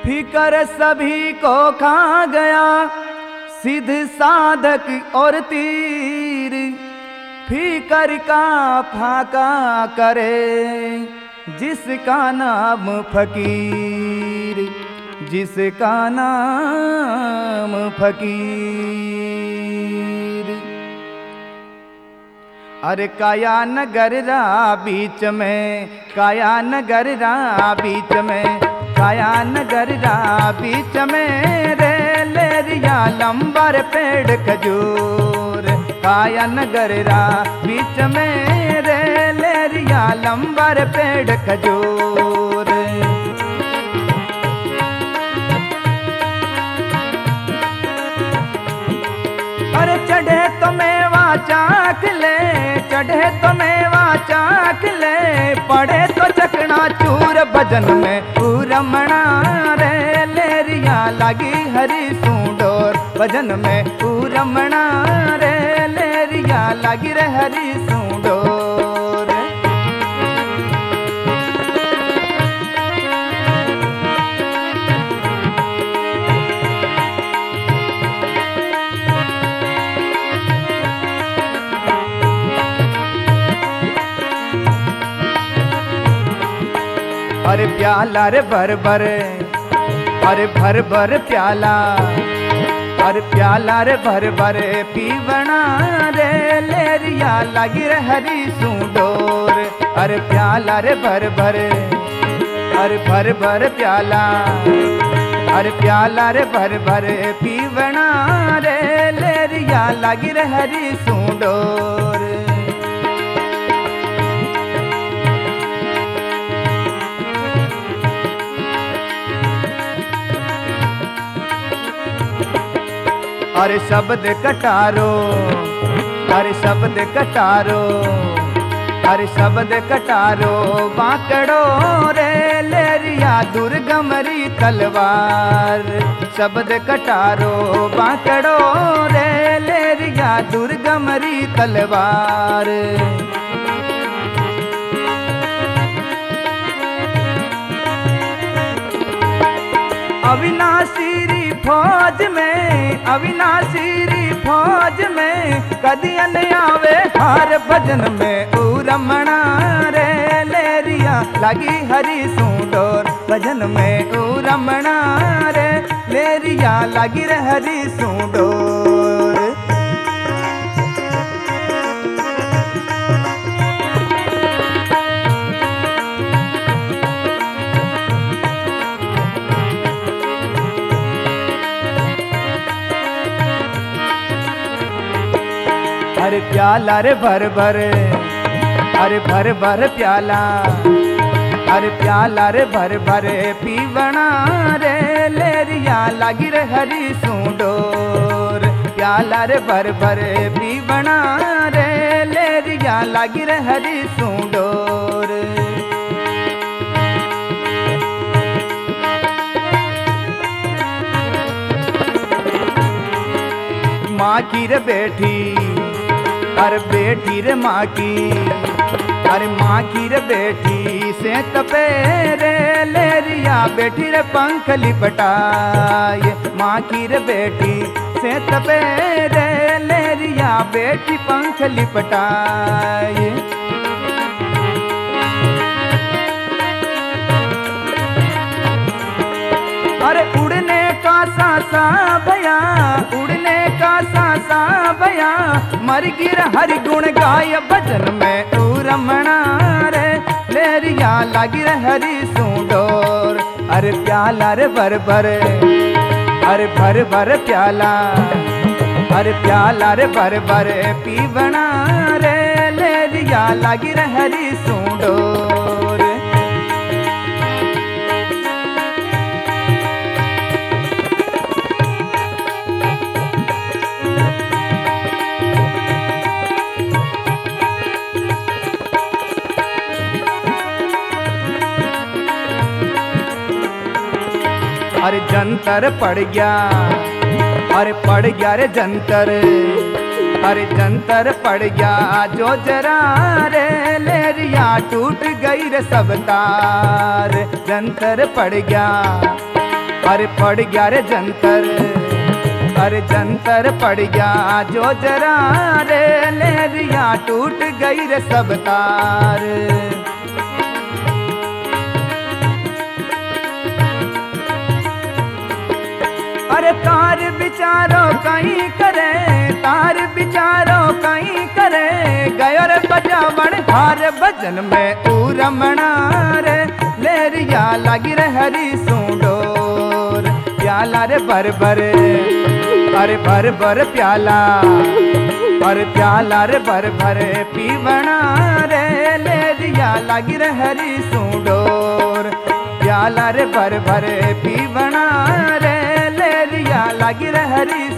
फिकर सभी को खा गया सिद्ध साधक और तीर, फिकर का फाका करे जिसका नाम फकीर, जिसका नाम फकीर। अरे काया नगर रा बीच में, काया नगर रा बीच में, काया नगर रा बीच में रे लेरिया लंबर पेड़ खजूर, काया नगर रा बीच में रे लेरिया लंबर पेड़ खजूर। अरे चढ़े तो मेवा चाख ले, चढ़े तो मेवा चाख ले, पड़े तो चकना चूर भजन में रमणा रे लेरिया लागी हरी सूडोर, भजन में रमणा रे लेरिया लागी रे हरी सूडोर। अरे प्याला रे भर भर, अरे भर भर प्याला, अरे प्याला रे भर भर पीवना रे लेरिया लागी रे हरी सूडोर। अरे प्याला रे भर भर, अरे भर भर प्याला, अरे प्याला रे भर भर पीवना रे लेरिया लागी रे हरी सूडोर। अरे शब्द कटारो, अरे शब्द कटारो, अरे शब्द कटारो बाकड़ो रे लेरिया दुर्गमरी तलवार, शब्द कटारो बाकड़ो रे लेरिया दुर्गमरी तलवार। अविनाशी फौज में, अविनाशी फौज में कदियन आवे हार भजन में रमणा रे लेरिया लागी हरी सूडोर, भजन में रमणा रे लेरिया लागी रे हरी सूडोर। अरे प्याला रे भर भर, अरे भर भर प्याला, अरे प्याला रे भर भर पीवना रे लेरिया लागी रे हरी सूडोर। प्याला रे भर भर पीवना रे लेरिया लागी रे हरी सूडोर। माँ की रे बेटी, अरे बेटी रे माँ की, अरे माँ की रे बेटी से तपे रे लेरिया बेटी रे पंख लिपटाए, माँ की रे बेटी से तपे रे लेरिया बेटी पंख लिपटाए। अरे उड़ने का सासा भया, उड़ने का सासा भया, मर गिर हरि गुण गाय भजन में रमणा रे लेरिया लागी रे हरी सूडोर। अरे प्याला रे भर भर, अरे भर भर प्याला, अरे प्याला रे भर भर पीवना रे लेरिया लागी रे हरी सूडोर। अरे जंतर पड़ गया, अरे पड़ गया रे जंतर, अरे जंतर पड़ गया जो जरा रे लेरिया टूट गई रे सब तार। जंतर पड़ गया, अरे पड़ गया रे जंतर, अरे जंतर पड़ गया जो जरा रे, लेरिया टूट गई रे सब तार। अरे तार बिचारो कहीं करे, तार बिचारो कहीं करे, गयो रे बजावन हार भजन में ऊ रमणा रे, लेरिया लगी रे हरी सूंडोर। प्याला रे भर भर, अरे भर भर प्याला, अरे प्याला रे भर भर पीवना रे, लेरिया लगी रे हरी सूंडोर। प्याला रे भर भर पीवना रे, लेरिया लगी रे हरी